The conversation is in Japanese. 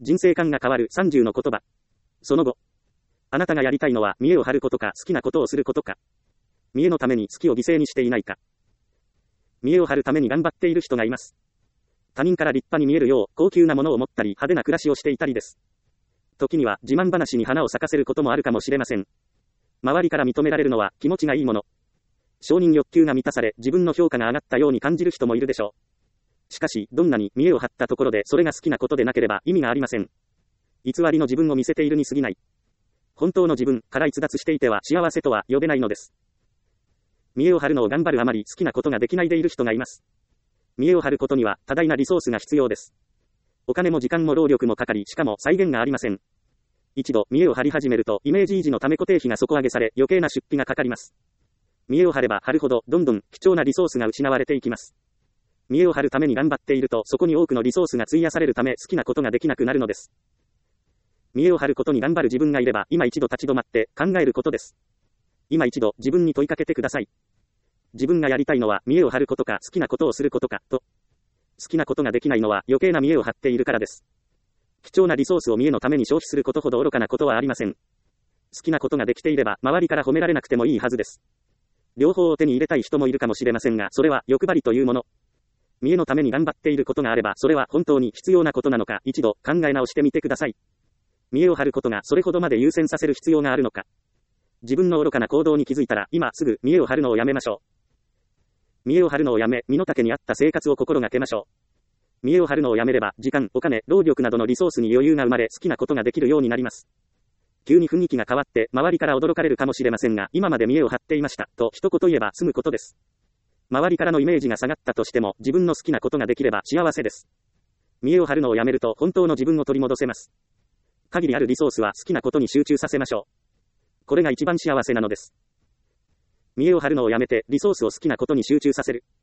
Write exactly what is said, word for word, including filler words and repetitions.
人生観が変わるさんじゅうの言葉。その後。あなたがやりたいのは見栄を張ることか好きなことをすることか。見栄のために好きを犠牲にしていないか。見栄を張るために頑張っている人がいます。他人から立派に見えるよう高級なものを持ったり派手な暮らしをしていたりです。時には自慢話に花を咲かせることもあるかもしれません。周りから認められるのは気持ちがいいもの。承認欲求が満たされ自分の評価が上がったように感じる人もいるでしょう。しかし、どんなに見栄を張ったところでそれが好きなことでなければ意味がありません。偽りの自分を見せているに過ぎない。本当の自分から逸脱していては幸せとは呼べないのです。見栄を張るのを頑張るあまり好きなことができないでいる人がいます。見栄を張ることには多大なリソースが必要です。お金も時間も労力もかかり、しかも再現がありません。一度見栄を張り始めるとイメージ維持のため固定費が底上げされ余計な出費がかかります。見栄を張れば張るほどどんどん貴重なリソースが失われていきます。見栄を張るために頑張っているとそこに多くのリソースが費やされるため好きなことができなくなるのです。見栄を張ることに頑張る自分がいれば今一度立ち止まって考えることです。今一度自分に問いかけてください。自分がやりたいのは見栄を張ることか好きなことをすることかと。好きなことができないのは余計な見栄を張っているからです。貴重なリソースを見栄のために消費することほど愚かなことはありません。好きなことができていれば周りから褒められなくてもいいはずです。両方を手に入れたい人もいるかもしれませんが、それは欲張りというもの。見栄のために頑張っていることがあれば、それは本当に必要なことなのか、一度考え直してみてください。見栄を張ることがそれほどまで優先させる必要があるのか。自分の愚かな行動に気づいたら、今すぐ見栄を張るのをやめましょう。見栄を張るのをやめ、身の丈に合った生活を心がけましょう。見栄を張るのをやめれば、時間、お金、労力などのリソースに余裕が生まれ、好きなことができるようになります。急に雰囲気が変わって、周りから驚かれるかもしれませんが、今まで見栄を張っていました、と一言言えば済むことです。周りからのイメージが下がったとしても、自分の好きなことができれば幸せです。見栄を張るのをやめると、本当の自分を取り戻せます。限りあるリソースは好きなことに集中させましょう。これが一番幸せなのです。見栄を張るのをやめて、リソースを好きなことに集中させる。